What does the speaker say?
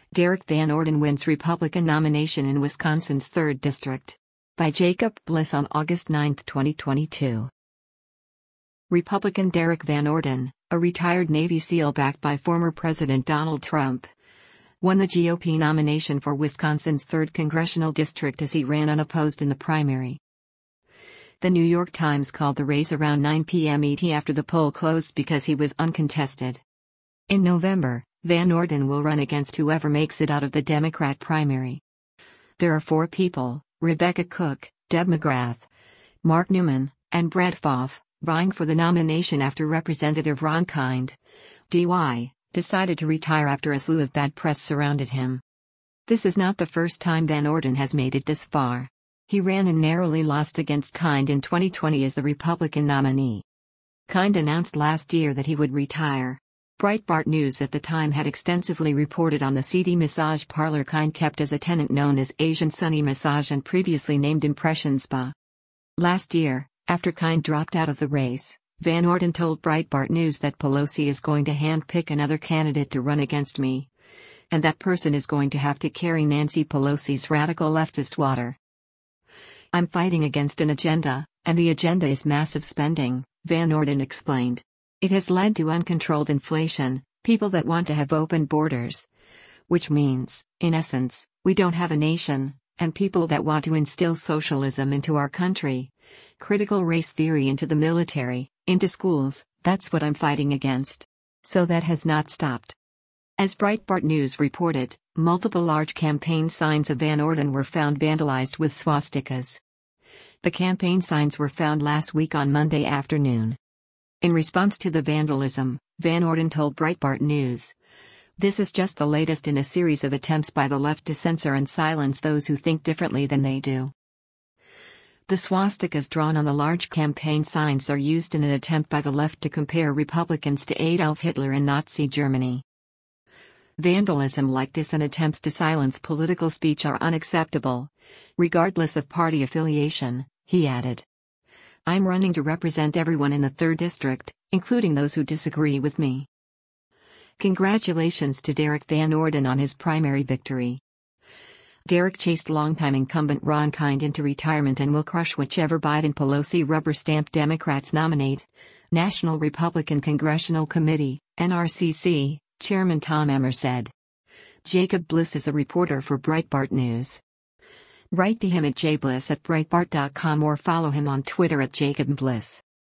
Derek Van Orden wins Republican nomination in Wisconsin's 3rd District. By Jacob Bliss on August 9, 2022. Republican Derek Van Orden, a retired Navy SEAL backed by former President Donald Trump, won the GOP nomination for Wisconsin's 3rd Congressional District as he ran unopposed in the primary. The New York Times called the race around 9 p.m. ET after the poll closed because he was uncontested. In November, Van Orden will run against whoever makes it out of the Democrat primary. There are 4 people, Rebecca Cook, Deb McGrath, Mark Newman, and Brett Pfaff, vying for the nomination after Representative Ron Kind, DY, decided to retire after a slew of bad press surrounded him. This is not the first time Van Orden has made it this far. He ran and narrowly lost against Kind in 2020 as the Republican nominee. Kind announced last year that he would retire. Breitbart News at the time had extensively reported on the seedy massage parlor Kind kept as a tenant known as Asian Sunny Massage and previously named Impression Spa. Last year, after Kind dropped out of the race, Van Orden told Breitbart News that Pelosi is going to handpick another candidate to run against me. And that person is going to have to carry Nancy Pelosi's radical leftist water. I'm fighting against an agenda, and the agenda is massive spending, Van Orden explained. It has led to uncontrolled inflation, people that want to have open borders. Which means, in essence, we don't have a nation, and people that want to instill socialism into our country. Critical race theory into the military, into schools, that's what I'm fighting against. So that has not stopped. As Breitbart News reported, multiple large campaign signs of Van Orden were found vandalized with swastikas. The campaign signs were found last week on Monday afternoon. In response to the vandalism, Van Orden told Breitbart News, "This is just the latest in a series of attempts by the left to censor and silence those who think differently than they do." The swastikas drawn on the large campaign signs are used in an attempt by the left to compare Republicans to Adolf Hitler and Nazi Germany. Vandalism like this and attempts to silence political speech are unacceptable, regardless of party affiliation, he added. I'm running to represent everyone in the 3rd District, including those who disagree with me. Congratulations to Derek Van Orden on his primary victory. Derek chased longtime incumbent Ron Kind into retirement and will crush whichever Biden-Pelosi rubber-stamped Democrats nominate, National Republican Congressional Committee, NRCC, Chairman Tom Emmer said. Jacob Bliss is a reporter for Breitbart News. Write to him at jbliss@breitbart.com or follow him on Twitter at @JacobBliss.